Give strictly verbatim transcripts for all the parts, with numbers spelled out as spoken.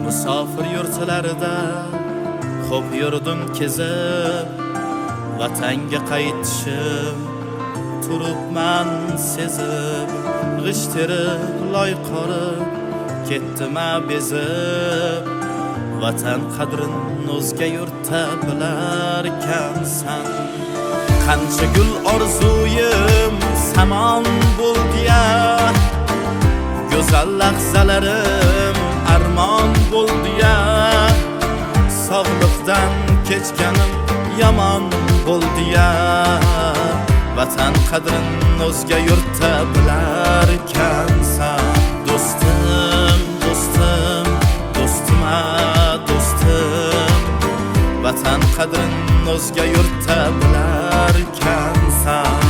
Musofir yurtlarida xo'p yurdim kezib, vatanga qaytishim turibman sezib, g'isht terib loy qorib ketdima bezib, vatan qadrin o'zga yurtda bilarkansan. Qancha gul orzuyim samon bo'ldi-ya, go'zal lahzalarim armon bo'ldi-ya, sog'liqdan kechganim yomon bo'ldi-ya, vatan qadrin o'zga yurtda bilarkansan. Do'stim, do'stim, do'stima, do'stim, vatan qadrin o'zga yurtda bilarkansan.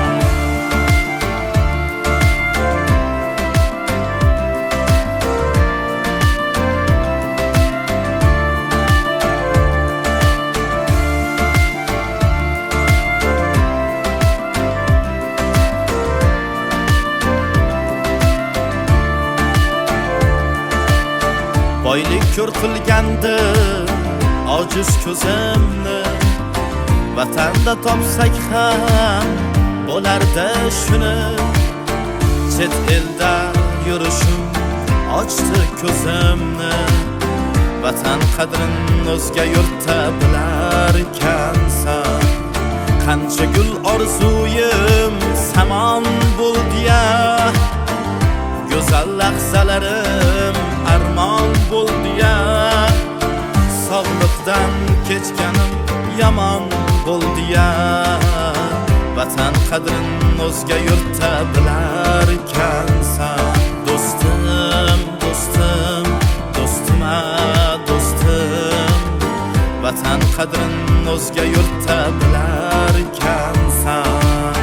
Boylik ko'r qilgandi ojiz ko'zimni, vatanda topsak ham bo'lardi shuni. Chet elda yurishim ochdi ko'zimni, vatan qadrin o'zga yurtda bilarkansan. Qancha gul orzuyim samon bo'ldi-ya, go'zal lahzalarim armon bo'ldi-ya, sog'liqdan kechganim yomon bo'ldi-ya, vatan qadrin o'zga yurtda bilarkansan. Do'stim, do'stim, do'stima, do'stim, vatan qadrin o'zga yurtda bilarkansan.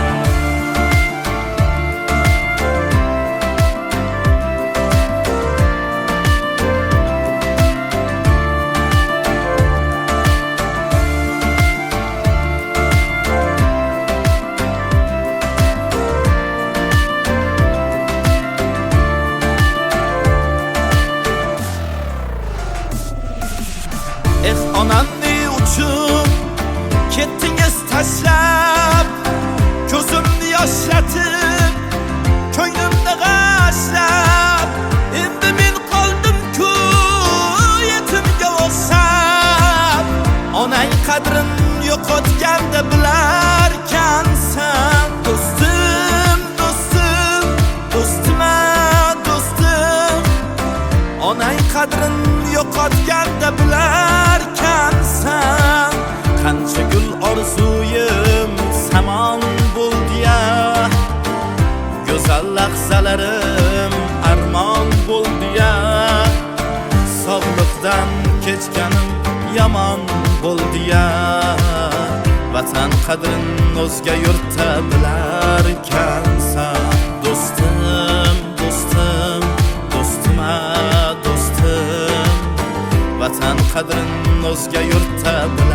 Eh onamni uchun ketdingiz tashlab, ko'zimni yoshlatib, ko'nglimni g'ashlab, endi men qoldim-ku yetimga o'xshab. Onang qadrin yo'qotganda bilarkansan. Do'stim, do'stim, do'stima, do'stim, onang qadrin yo'qotganda bilarkansan. Qancha gul orzuyim samon bo'ldi-ya, go'zal lahzalarim armon bo'ldi-ya, sog'liqdan kechganim yomon bo'ldi-ya, vatan qadrin o'zga yurtda bilarkansan. Do'stim, do'stim, do'stima, do'stim, vatan qadrin o'zga yurtda